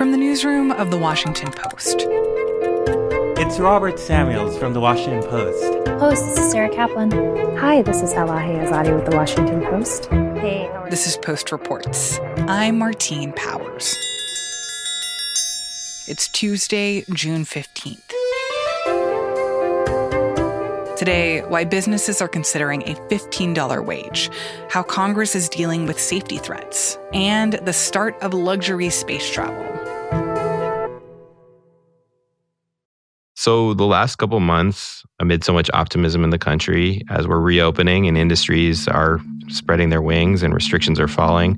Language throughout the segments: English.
from the newsroom of The Washington Post. It's Robert Samuels from The Washington Post. Host, this is Sarah Kaplan. Hi, this is Elahe Azadi with The Washington Post. Hey, how are you? This is Post Reports. I'm Martine Powers. It's Tuesday, June 15th. Today, why businesses are considering a $15 wage, how Congress is dealing with safety threats, and the start of luxury space travel. So the last couple months, amid so much optimism in the country, as we're reopening and industries are spreading their wings and restrictions are falling,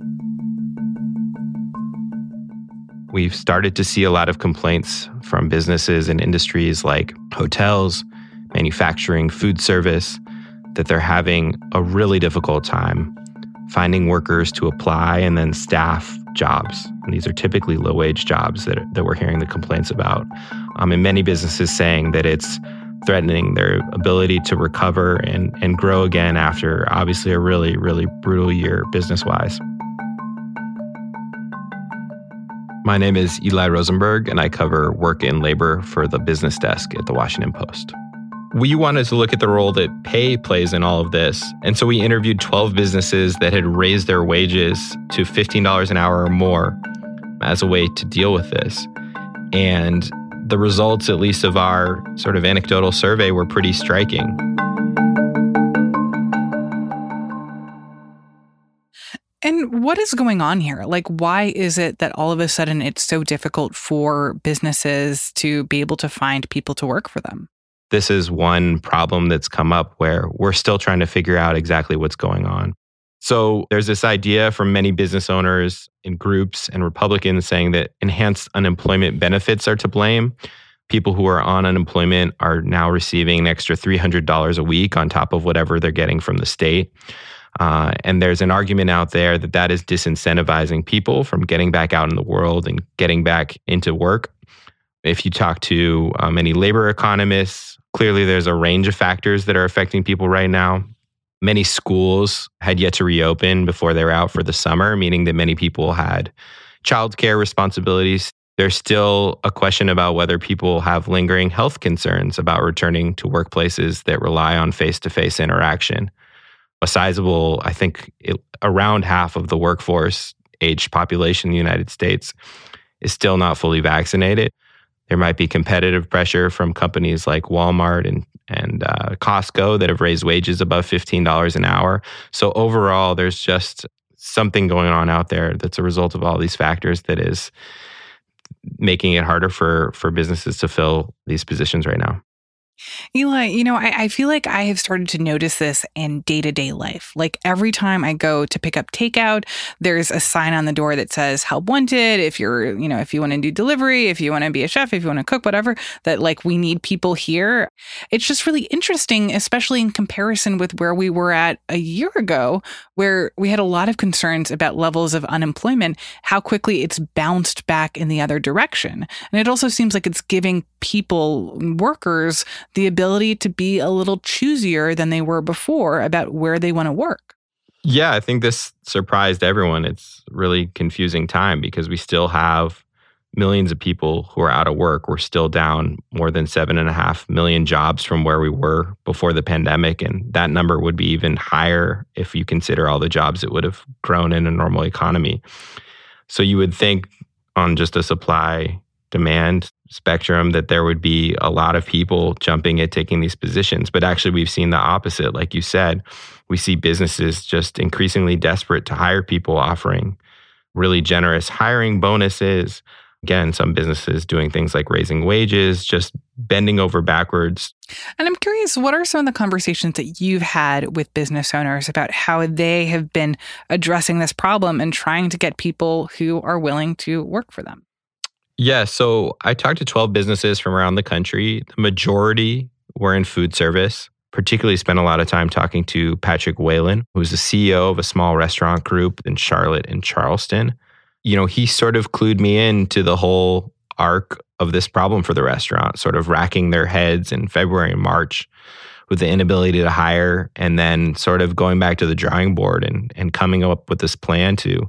we've started to see a lot of complaints from businesses and industries like hotels, manufacturing, food service, that they're having a really difficult time finding workers to apply and then staff jobs. And these are typically low-wage jobs that we're hearing the complaints about. And many businesses saying that it's threatening their ability to recover and grow again after obviously a really, really brutal year business-wise. My name is Eli Rosenberg, and I cover work and labor for the business desk at The Washington Post. We wanted to look at the role that pay plays in all of this. And so we interviewed 12 businesses that had raised their wages to $15 an hour or more as a way to deal with this. And the results, at least of our sort of anecdotal survey, were pretty striking. And what is going on here? Like, why is it that all of a sudden it's so difficult for businesses to be able to find people to work for them? This is one problem that's come up where we're still trying to figure out exactly what's going on. So there's this idea from many business owners and groups and Republicans saying that enhanced unemployment benefits are to blame. People who are on unemployment are now receiving an extra $300 a week on top of whatever they're getting from the state. And there's an argument out there that that is disincentivizing people from getting back out in the world and getting back into work. If you talk to many labor economists, clearly there's a range of factors that are affecting people right now. Many schools had yet to reopen before they were out for the summer, meaning that many people had childcare responsibilities. There's still a question about whether people have lingering health concerns about returning to workplaces that rely on face-to-face interaction. A sizable, I think, around half of the workforce age population in the United States is still not fully vaccinated. There might be competitive pressure from companies like Walmart and Costco that have raised wages above $15 an hour. So overall, there's just something going on out there that's a result of all these factors that is making it harder for businesses to fill these positions right now. Eli, I feel like I have started to notice this in day-to-day life. Like every time I go to pick up takeout, there's a sign on the door that says help wanted. If you're, if you want to do delivery, if you want to be a chef, if you want to cook, whatever, that like we need people here. It's just really interesting, especially in comparison with where we were at a year ago, where we had a lot of concerns about levels of unemployment, how quickly it's bounced back in the other direction. And it also seems like it's giving people, workers, the ability to be a little choosier than they were before about where they want to work. Yeah, I think this surprised everyone. It's a really confusing time because we still have millions of people who are out of work. We're still down more than 7.5 million jobs from where we were before the pandemic. And that number would be even higher if you consider all the jobs that would have grown in a normal economy. So you would think on just a supply-demand spectrum that there would be a lot of people jumping at taking these positions. But actually, we've seen the opposite. Like you said, we see businesses just increasingly desperate to hire people, offering really generous hiring bonuses. Again, some businesses doing things like raising wages, just bending over backwards. And I'm curious, what are some of the conversations that you've had with business owners about how they have been addressing this problem and trying to get people who are willing to work for them? Yeah, so I talked to 12 businesses from around the country. The majority were in food service. Particularly spent a lot of time talking to Patrick Whalen, who's the CEO of a small restaurant group in Charlotte and Charleston. He sort of clued me into the whole arc of this problem for the restaurant, sort of racking their heads in February and March with the inability to hire, and then sort of going back to the drawing board and coming up with this plan to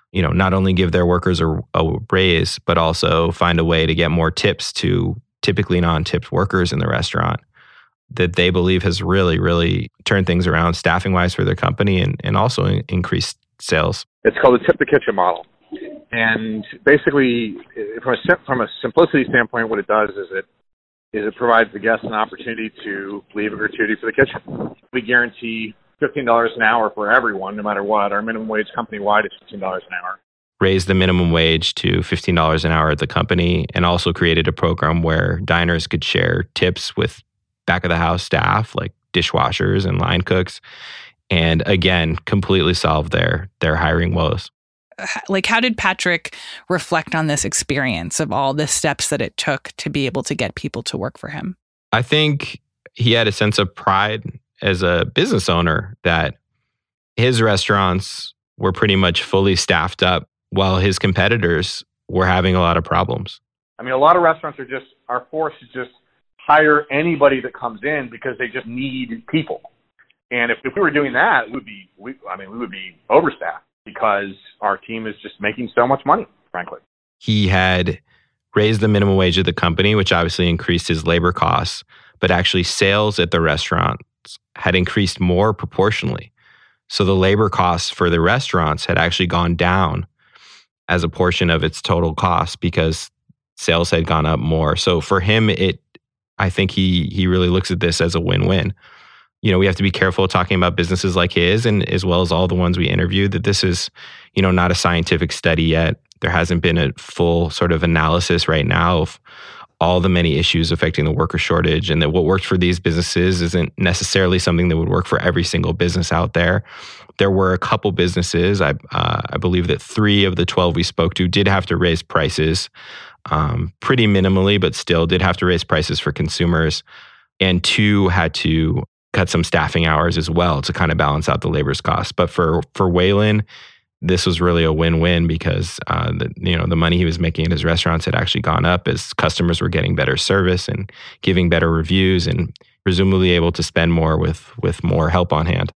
not only give their workers a raise, but also find a way to get more tips to typically non-tipped workers in the restaurant that they believe has really, really turned things around staffing-wise for their company and also increased sales. It's called the Tip the Kitchen model. And basically, from a simplicity standpoint, what it does is it provides the guests an opportunity to leave a gratuity for the kitchen. We guarantee $15 an hour for everyone, no matter what. Our minimum wage company-wide is $15 an hour. Raised the minimum wage to $15 an hour at the company and also created a program where diners could share tips with back-of-the-house staff like dishwashers and line cooks, and again, completely solved their hiring woes. Like, how did Patrick reflect on this experience of all the steps that it took to be able to get people to work for him? I think he had a sense of pride as a business owner that his restaurants were pretty much fully staffed up while his competitors were having a lot of problems. I mean, a lot of restaurants are forced to just hire anybody that comes in because they just need people. And if we were doing that, we would be overstaffed because our team is just making so much money, frankly. He had raised the minimum wage of the company, which obviously increased his labor costs, but actually sales at the restaurants had increased more proportionally. So the labor costs for the restaurants had actually gone down as a portion of its total cost because sales had gone up more. So for him, I think he really looks at this as a win-win. We have to be careful talking about businesses like his and as well as all the ones we interviewed, that this is, not a scientific study yet. There hasn't been a full sort of analysis right now of all the many issues affecting the worker shortage, and that what worked for these businesses isn't necessarily something that would work for every single business out there. There were a couple businesses, I believe that 3 of the 12 we spoke to did have to raise prices pretty minimally, but still did have to raise prices for consumers. And 2 had to cut some staffing hours as well to kind of balance out the labor's costs. But for Waylon, this was really a win-win because the money he was making at his restaurants had actually gone up as customers were getting better service and giving better reviews and presumably able to spend more with more help on hand.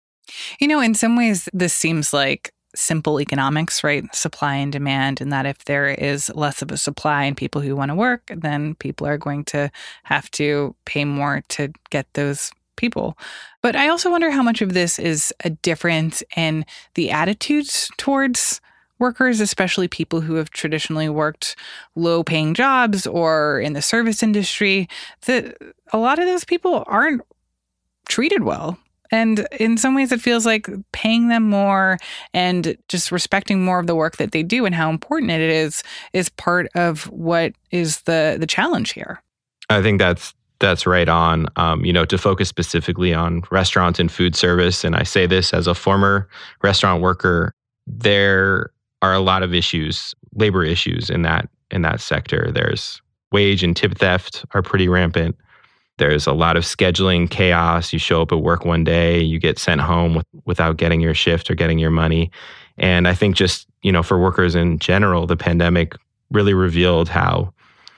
In some ways, this seems like simple economics, right? Supply and demand, and that if there is less of a supply and people who want to work, then people are going to have to pay more to get those people. But I also wonder how much of this is a difference in the attitudes towards workers, especially people who have traditionally worked low-paying jobs or in the service industry, that a lot of those people aren't treated well. And in some ways, it feels like paying them more and just respecting more of the work that they do and how important it is part of what is the challenge here. I think that's right on. To focus specifically on restaurants and food service, and I say this as a former restaurant worker, there are a lot of issues, labor issues in that sector. There's wage and tip theft are pretty rampant. There's a lot of scheduling chaos. You show up at work one day, you get sent home without getting your shift or getting your money. And I think just, for workers in general, the pandemic really revealed how,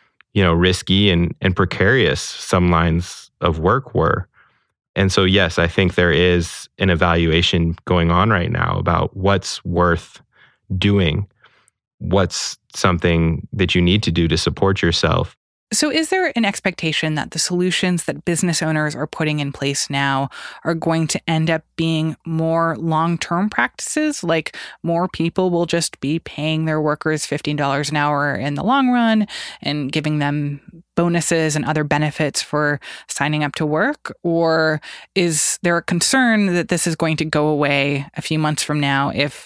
risky and precarious some lines of work were. And so, yes, I think there is an evaluation going on right now about what's worth doing, what's something that you need to do to support yourself. So is there an expectation that the solutions that business owners are putting in place now are going to end up being more long-term practices? Like more people will just be paying their workers $15 an hour in the long run and giving them bonuses and other benefits for signing up to work? Or is there a concern that this is going to go away a few months from now if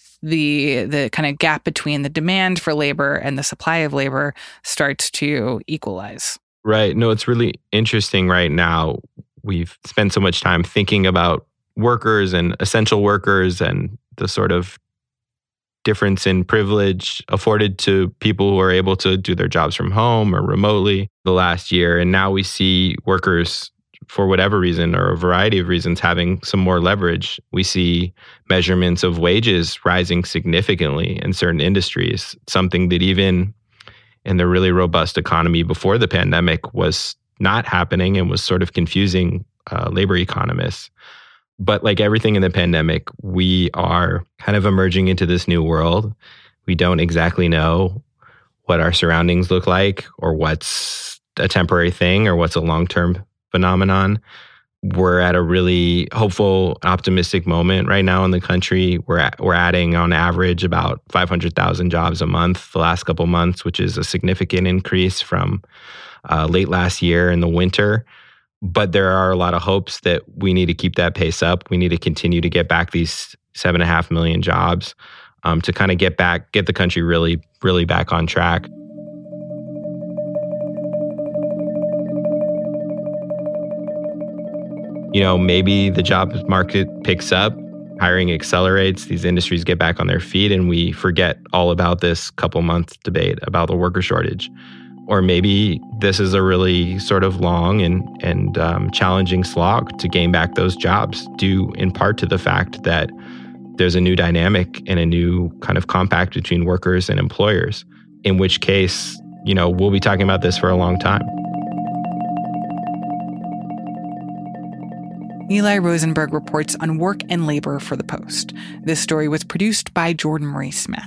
the kind of gap between the demand for labor and the supply of labor starts to equalize? Right. No, it's really interesting right now. We've spent so much time thinking about workers and essential workers and the sort of difference in privilege afforded to people who are able to do their jobs from home or remotely the last year. And now we see workers, for whatever reason or a variety of reasons, having some more leverage. We see measurements of wages rising significantly in certain industries, something that even in the really robust economy before the pandemic was not happening and was sort of confusing labor economists. But like everything in the pandemic, we are kind of emerging into this new world. We don't exactly know what our surroundings look like or what's a temporary thing or what's a long-term phenomenon. We're at a really hopeful, optimistic moment right now in the country. We're adding on average about 500,000 jobs a month the last couple months, which is a significant increase from late last year in the winter. But there are a lot of hopes that we need to keep that pace up. We need to continue to get back these 7.5 million jobs to kind of get the country really, really back on track. You know, maybe the job market picks up, hiring accelerates, these industries get back on their feet, and we forget all about this couple month debate about the worker shortage. Or maybe this is a really sort of long and challenging slog to gain back those jobs, due in part to the fact that there's a new dynamic and a new kind of compact between workers and employers, in which case, you know, we'll be talking about this for a long time. Eli Rosenberg reports on work and labor for The Post. This story was produced by Jordan Marie Smith.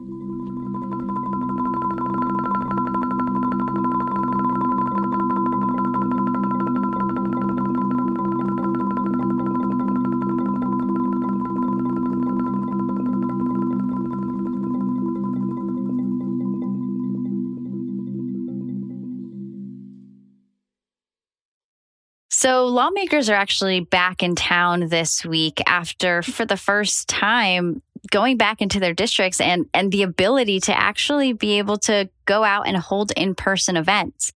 So lawmakers are actually back in town this week after, for the first time, going back into their districts and the ability to actually be able to go out and hold in-person events.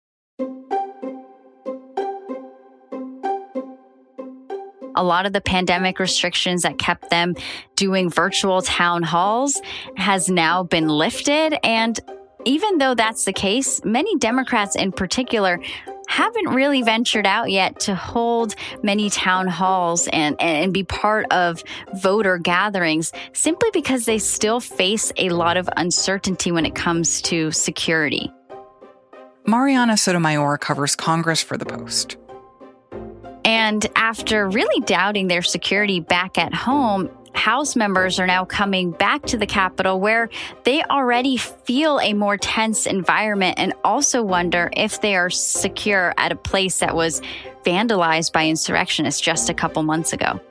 A lot of the pandemic restrictions that kept them doing virtual town halls has now been lifted. And even though that's the case, many Democrats in particular haven't really ventured out yet to hold many town halls and be part of voter gatherings, simply because they still face a lot of uncertainty when it comes to security. Mariana Sotomayor covers Congress for The Post. And after really doubting their security back at home, House members are now coming back to the Capitol, where they already feel a more tense environment and also wonder if they are secure at a place that was vandalized by insurrectionists just a couple months ago.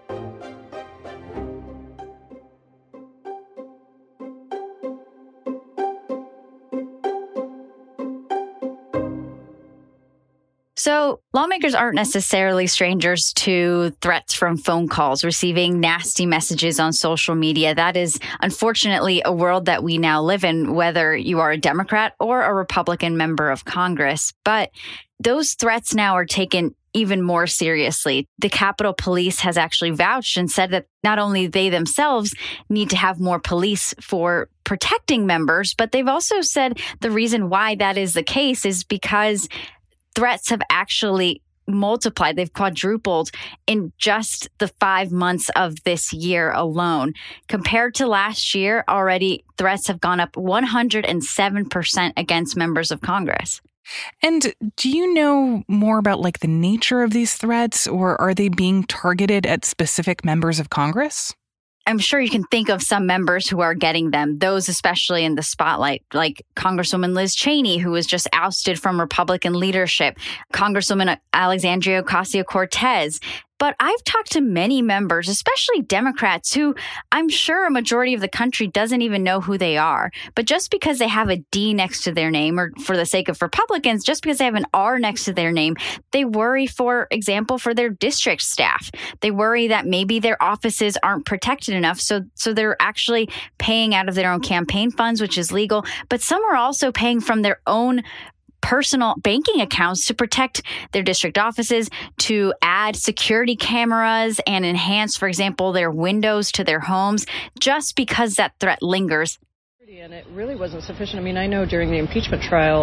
So lawmakers aren't necessarily strangers to threats from phone calls, receiving nasty messages on social media. That is, unfortunately, a world that we now live in, whether you are a Democrat or a Republican member of Congress. But those threats now are taken even more seriously. The Capitol Police has actually vouched and said that not only they themselves need to have more police for protecting members, but they've also said the reason why that is the case is because threats have actually multiplied. They've quadrupled in just the 5 months of this year alone. Compared to last year, already threats have gone up 107% against members of Congress. And do you know more about like the nature of these threats, or are they being targeted at specific members of Congress? I'm sure you can think of some members who are getting them, those especially in the spotlight, like Congresswoman Liz Cheney, who was just ousted from Republican leadership, Congresswoman Alexandria Ocasio-Cortez. But I've talked to many members, especially Democrats, who I'm sure a majority of the country doesn't even know who they are. But just because they have a D next to their name, or for the sake of Republicans, just because they have an R next to their name, they worry, for example, for their district staff. They worry that maybe their offices aren't protected enough. So they're actually paying out of their own campaign funds, which is legal. But some are also paying from their own personal banking accounts to protect their district offices, to add security cameras and enhance, for example, their windows to their homes, just because that threat lingers. And it really wasn't sufficient. I mean, I know during the impeachment trial,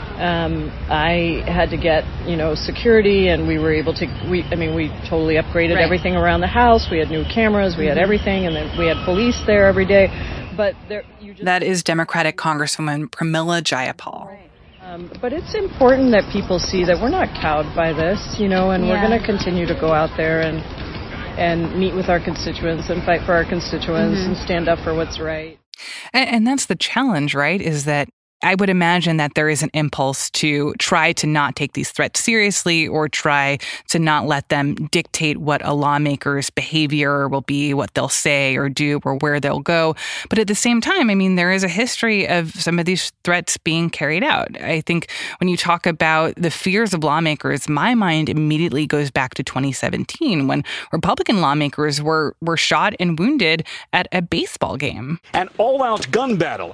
I had to get, security, and we were able to, we totally upgraded everything around the house. We had new cameras, we had everything, and then we had police there every day. But that is Democratic Congresswoman Pramila Jayapal. Right. But it's important that people see that we're not cowed by this, and we're going to continue to go out there and and meet with our constituents and fight for our constituents and stand up for what's right. And that's the challenge, right? Is that I would imagine that there is an impulse to try to not take these threats seriously or try to not let them dictate what a lawmaker's behavior will be, what they'll say or do, or where they'll go. But at the same time, I mean, there is a history of some of these threats being carried out. I think when you talk about the fears of lawmakers, my mind immediately goes back to 2017 when Republican lawmakers were shot and wounded at a baseball game. An all-out gun battle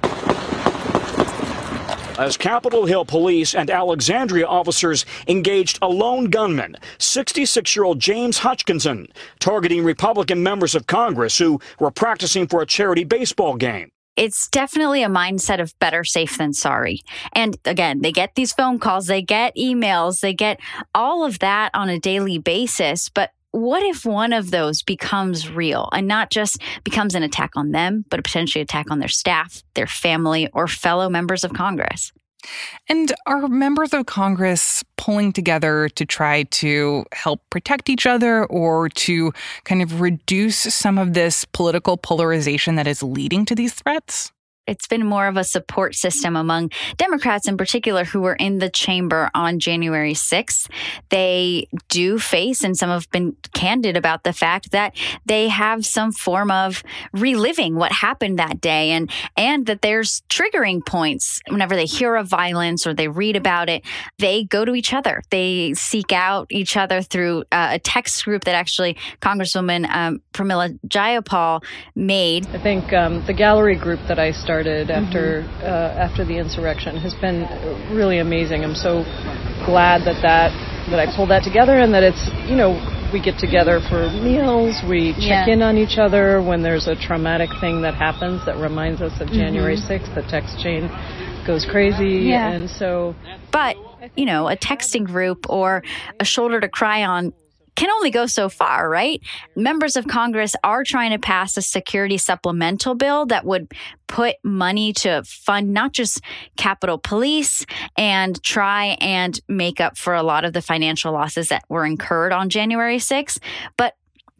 as Capitol Hill police and Alexandria officers engaged a lone gunman, 66-year-old James Hutchinson, targeting Republican members of Congress who were practicing for a charity baseball game. It's definitely a mindset of better safe than sorry. And again, they get these phone calls, they get emails, they get all of that on a daily basis. But what if one of those becomes real and not just becomes an attack on them, but a potentially attack on their staff, their family, or fellow members of Congress? And are members of Congress pulling together to try to help protect each other or to kind of reduce some of this political polarization that is leading to these threats? It's been more of a support system among Democrats in particular who were in the chamber on January 6th. They do face, and some have been candid about the fact that they have some form of reliving what happened that day and that there's triggering points whenever they hear of violence or they read about it. They go to each other. They seek out each other through a text group that actually Congresswoman Pramila Jayapal made. I think the gallery group that I started after the insurrection has been really amazing. I'm so glad that I pulled that together and that it's, we get together for meals, we check in on each other when there's a traumatic thing that happens that reminds us of January 6th, the text chain goes crazy. Yeah. And so... But, a texting group or a shoulder to cry on can only go so far, right? Members of Congress are trying to pass a security supplemental bill that would put money to fund not just Capitol Police and try and make up for a lot of the financial losses that were incurred on January 6th, but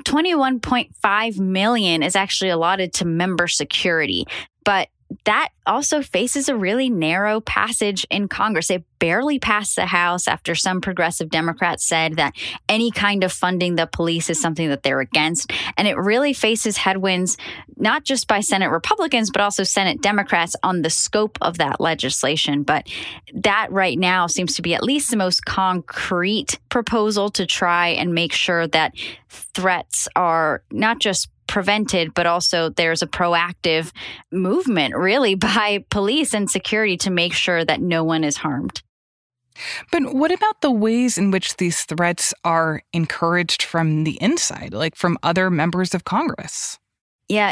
$21.5 million is actually allotted to member security. But that also faces a really narrow passage in Congress. It barely passed the House after some progressive Democrats said that any kind of funding the police is something that they're against. And it really faces headwinds, not just by Senate Republicans, but also Senate Democrats on the scope of that legislation. But that right now seems to be at least the most concrete proposal to try and make sure that threats are not just prevented, but also there's a proactive movement really by police and security to make sure that no one is harmed. But what about the ways in which these threats are encouraged from the inside, like from other members of Congress? Yeah,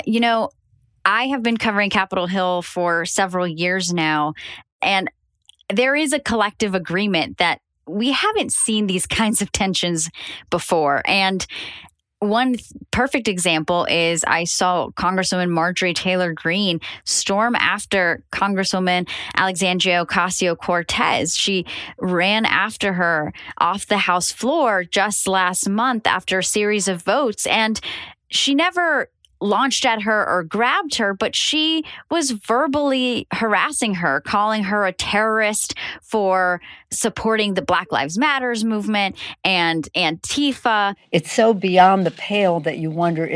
I have been covering Capitol Hill for several years now, and there is a collective agreement that we haven't seen these kinds of tensions before. And one perfect example is I saw Congresswoman Marjorie Taylor Greene storm after Congresswoman Alexandria Ocasio-Cortez. She ran after her off the House floor just last month after a series of votes, and she never launched at her or grabbed her, but she was verbally harassing her, calling her a terrorist for supporting the Black Lives Matters movement and Antifa. It's so beyond the pale that you wonder,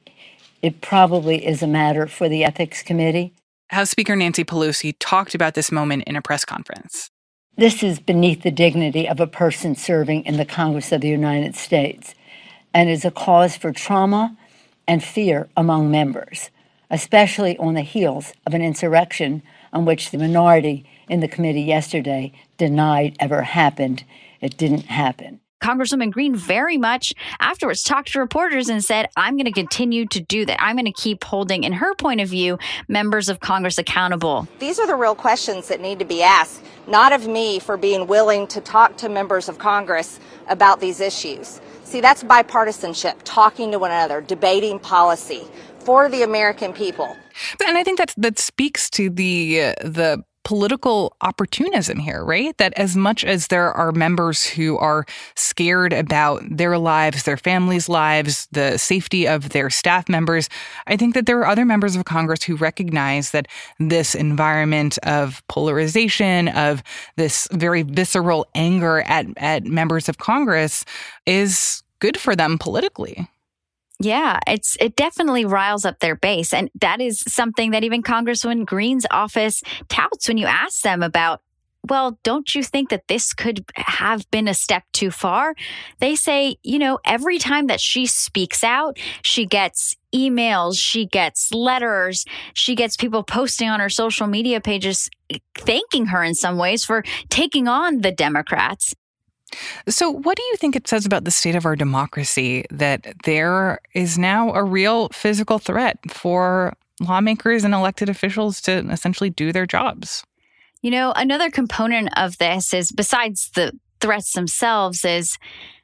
it probably is a matter for the Ethics Committee. House Speaker Nancy Pelosi talked about this moment in a press conference. This is beneath the dignity of a person serving in the Congress of the United States and is a cause for trauma and fear among members, especially on the heels of an insurrection on which the minority in the committee yesterday denied ever happened. It didn't happen. Congresswoman Greene very much afterwards talked to reporters and said, I'm going to continue to do that. I'm going to keep holding, in her point of view, members of Congress accountable. These are the real questions that need to be asked, not of me for being willing to talk to members of Congress about these issues. See, that's bipartisanship, talking to one another, debating policy for the American people. And I think that speaks to the political opportunism here, right? That as much as there are members who are scared about their lives, their families' lives, the safety of their staff members, I think that there are other members of Congress who recognize that this environment of polarization, of this very visceral anger at members of Congress is good for them politically. Yeah, it definitely riles up their base. And that is something that even Congresswoman Green's office touts when you ask them about, well, don't you think that this could have been a step too far? They say, every time that she speaks out, she gets emails, she gets letters, she gets people posting on her social media pages thanking her in some ways for taking on the Democrats. So what do you think it says about the state of our democracy that there is now a real physical threat for lawmakers and elected officials to essentially do their jobs? Another component of this is, besides the threats themselves, is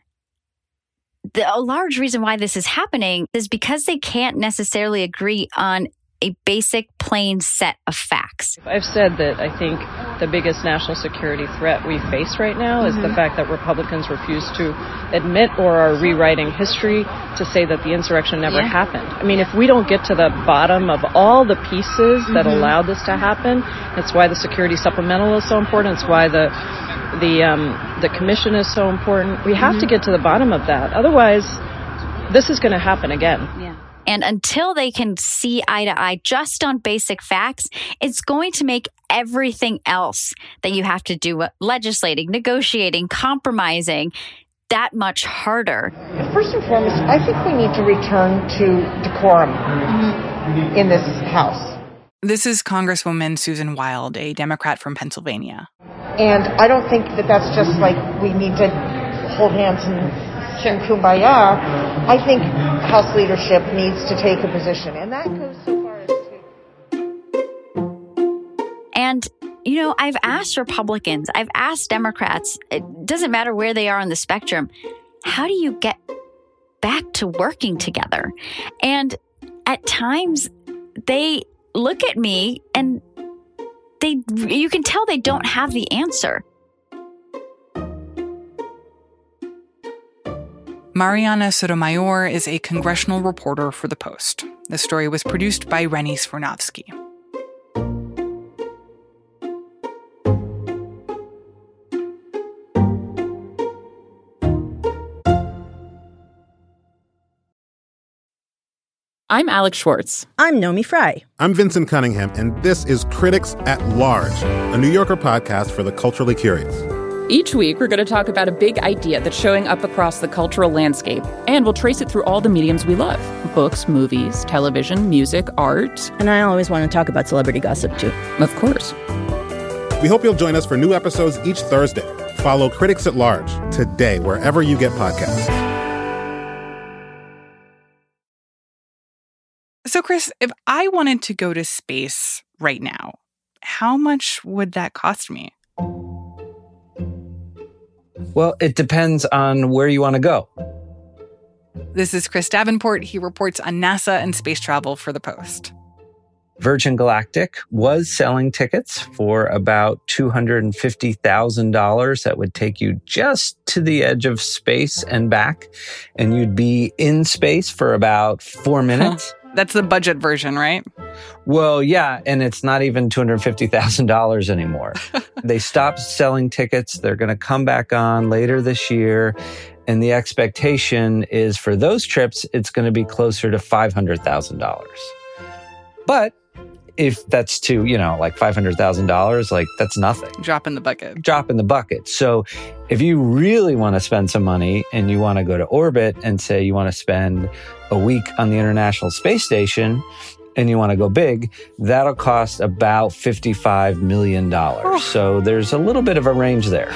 a large reason why this is happening is because they can't necessarily agree on a basic, plain set of facts. I've said that I think the biggest national security threat we face right now is the fact that Republicans refuse to admit or are rewriting history to say that the insurrection never happened. I mean, if we don't get to the bottom of all the pieces that allowed this to happen, it's why the security supplemental is so important. It's why the commission is so important. We have to get to the bottom of that. Otherwise, this is going to happen again. Yeah. And until they can see eye to eye just on basic facts, it's going to make everything else that you have to do, legislating, negotiating, compromising, that much harder. First and foremost, I think we need to return to decorum in this House. This is Congresswoman Susan Wild, a Democrat from Pennsylvania. And I don't think that that's just like we need to hold hands and sing kumbaya. I think House leadership needs to take a position, and that goes so far as to... And, I've asked Republicans, I've asked Democrats, it doesn't matter where they are on the spectrum, how do you get back to working together? And at times, they look at me and you can tell they don't have the answer. Mariana Sotomayor is a congressional reporter for The Post. The story was produced by Rennie Svirnovsky. I'm Alex Schwartz. I'm Nomi Fry. I'm Vincent Cunningham, and this is Critics at Large, a New Yorker podcast for the culturally curious. Each week, we're going to talk about a big idea that's showing up across the cultural landscape, and we'll trace it through all the mediums we love. Books, movies, television, music, art. And I always want to talk about celebrity gossip, too. Of course. We hope you'll join us for new episodes each Thursday. Follow Critics at Large today, wherever you get podcasts. So, Chris, if I wanted to go to space right now, how much would that cost me? Well, it depends on where you want to go. This is Chris Davenport. He reports on NASA and space travel for The Post. Virgin Galactic was selling tickets for about $250,000 that would take you just to the edge of space and back, and you'd be in space for about 4 minutes. That's the budget version, right? Well, yeah, and it's not even $250,000 anymore. They stopped selling tickets. They're going to come back on later this year. And the expectation is for those trips, it's going to be closer to $500,000. But if that's to, like $500,000, like that's nothing. Drop in the bucket. Drop in the bucket. So if you really want to spend some money and you want to go to orbit and say you want to spend a week on the International Space Station and you want to go big, that'll cost about $55 million. Oh. So there's a little bit of a range there.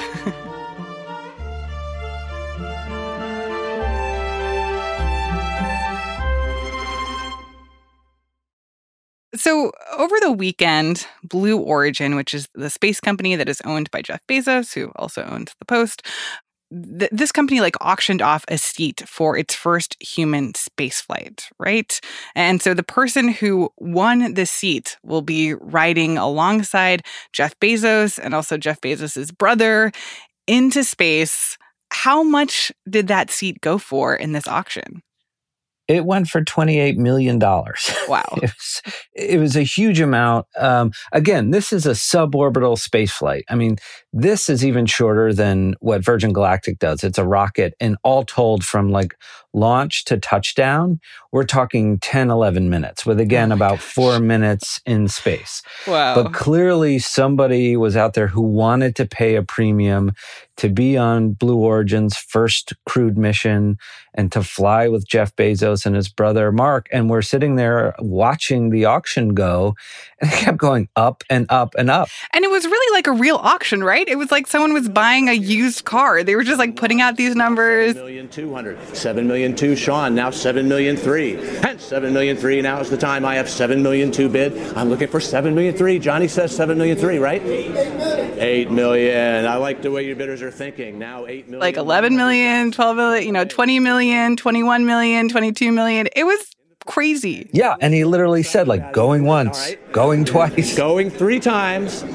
So over the weekend, Blue Origin, which is the space company that is owned by Jeff Bezos, who also owns The Post, this company like auctioned off a seat for its first human space flight, right? And so the person who won the seat will be riding alongside Jeff Bezos and also Jeff Bezos's brother into space. How much did that seat go for in this auction? It went for $28 million. Wow. It was a huge amount. Again, this is a suborbital space flight. I mean, this is even shorter than what Virgin Galactic does. It's a rocket, and all told from like launch to touchdown, we're talking 10, 11 minutes with, again, about 4 minutes in space. Wow. But clearly somebody was out there who wanted to pay a premium to be on Blue Origin's first crewed mission and to fly with Jeff Bezos and his brother Mark. And we're sitting there watching the auction go, and it kept going up and up and up. And it was really like a real auction, right? It was like someone was buying a used car. They were just like putting out these numbers. 7,200,000, 7,000,002, Sean, now 7,000,003. And 7,000,003, now is the time. I have 7,000,002 bid. I'm looking for 7,000,003. Johnny says 7,000,003, right? 8 million. I like the way your bidders are thinking. Now 8 million. Like 11 million, 12 million, 20 million, 21 million, 22 million. It was crazy. Yeah, and he literally said, like, going once, going twice. Going 3 times.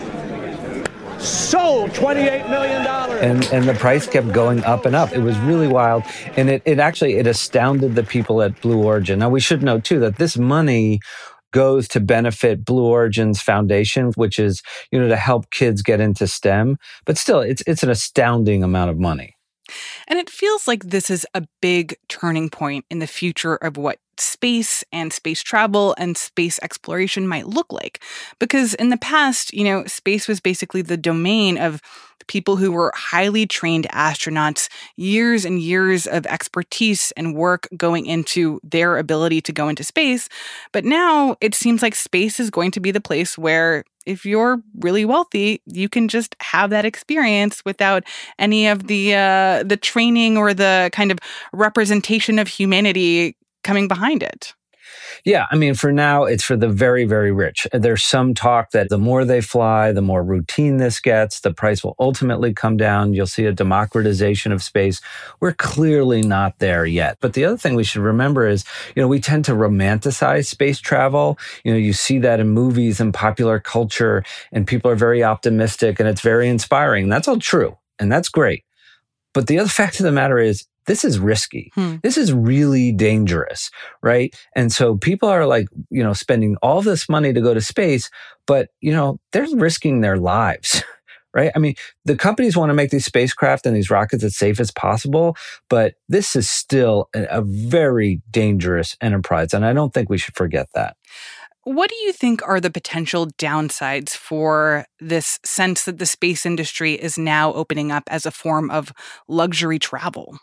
Sold $28 million. And the price kept going up and up. It was really wild. And it actually astounded the people at Blue Origin. Now, we should note, too, that this money goes to benefit Blue Origin's foundation, which is, to help kids get into STEM. But still, it's an astounding amount of money. And it feels like this is a big turning point in the future of what space and space travel and space exploration might look like. Because in the past, space was basically the domain of people who were highly trained astronauts, years and years of expertise and work going into their ability to go into space. But now it seems like space is going to be the place where, if you're really wealthy, you can just have that experience without any of the training or the kind of representation of humanity coming behind it. Yeah, I mean, for now, it's for the very, very rich. There's some talk that the more they fly, the more routine this gets, the price will ultimately come down. You'll see a democratization of space. We're clearly not there yet. But the other thing we should remember is, we tend to romanticize space travel. You see that in movies and popular culture, and people are very optimistic, and it's very inspiring. That's all true, and that's great. But the other fact of the matter is, this is risky. This is really dangerous, right? And so people are like, spending all this money to go to space, but, they're risking their lives, right? I mean, the companies want to make these spacecraft and these rockets as safe as possible, but this is still a very dangerous enterprise. And I don't think we should forget that. What do you think are the potential downsides for this sense that the space industry is now opening up as a form of luxury travel?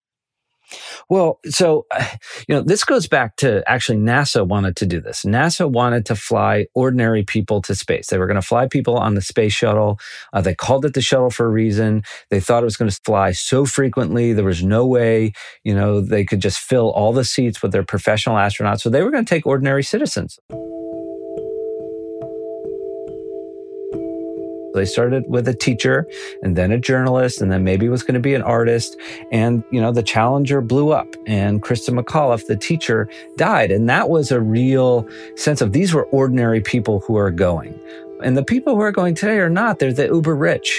Well, so, this goes back to actually NASA wanted to do this. NASA wanted to fly ordinary people to space. They were going to fly people on the space shuttle. They called it the shuttle for a reason. They thought it was going to fly so frequently. There was no way, they could just fill all the seats with their professional astronauts. So they were going to take ordinary citizens. They started with a teacher and then a journalist and then maybe it was going to be an artist. And, the Challenger blew up and Krista McAuliffe, the teacher, died. And that was a real sense of these were ordinary people who are going. And the people who are going today are not. They're the uber rich.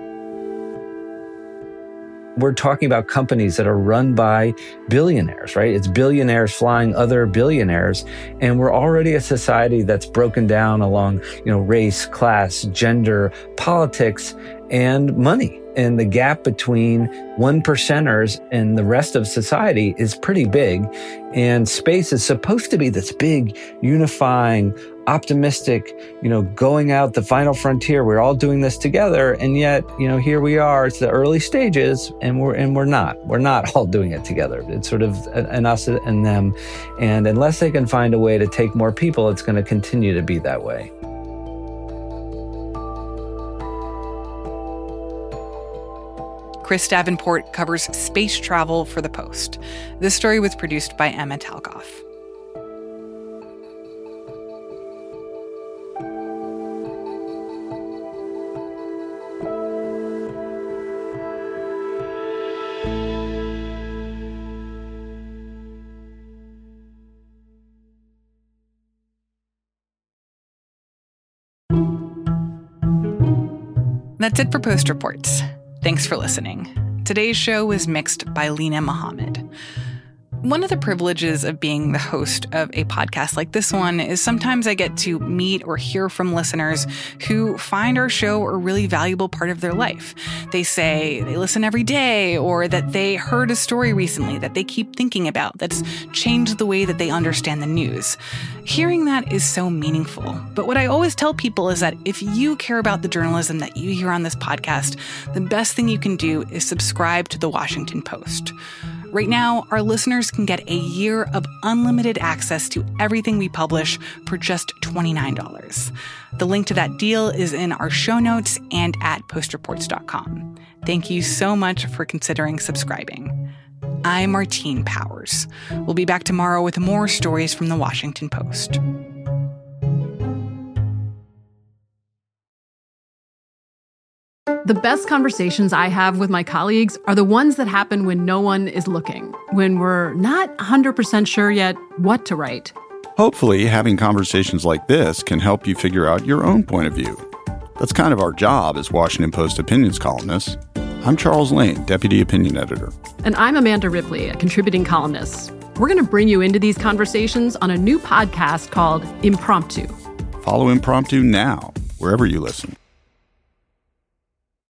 We're talking about companies that are run by billionaires, right? It's billionaires flying other billionaires. And we're already a society that's broken down along, race, class, gender, politics, and money. And the gap between 1%ers and the rest of society is pretty big. And space is supposed to be this big, unifying, optimistic, going out the final frontier. We're all doing this together. And yet, here we are. It's the early stages and we're not all doing it together. It's sort of an us and them. And unless they can find a way to take more people, it's going to continue to be that way. Chris Davenport covers space travel for The Post. This story was produced by Emma Talkoff. That's it for Post Reports. Thanks for listening. Today's show was mixed by Lena Mohammed. One of the privileges of being the host of a podcast like this one is sometimes I get to meet or hear from listeners who find our show a really valuable part of their life. They say they listen every day, or that they heard a story recently that they keep thinking about that's changed the way that they understand the news. Hearing that is so meaningful. But what I always tell people is that if you care about the journalism that you hear on this podcast, the best thing you can do is subscribe to The Washington Post. Right now, our listeners can get a year of unlimited access to everything we publish for just $29. The link to that deal is in our show notes and at postreports.com. Thank you so much for considering subscribing. I'm Martine Powers. We'll be back tomorrow with more stories from The Washington Post. The best conversations I have with my colleagues are the ones that happen when no one is looking, when we're not 100% sure yet what to write. Hopefully, having conversations like this can help you figure out your own point of view. That's kind of our job as Washington Post opinions columnists. I'm Charles Lane, Deputy Opinion Editor. And I'm Amanda Ripley, a contributing columnist. We're going to bring you into these conversations on a new podcast called Impromptu. Follow Impromptu now, wherever you listen.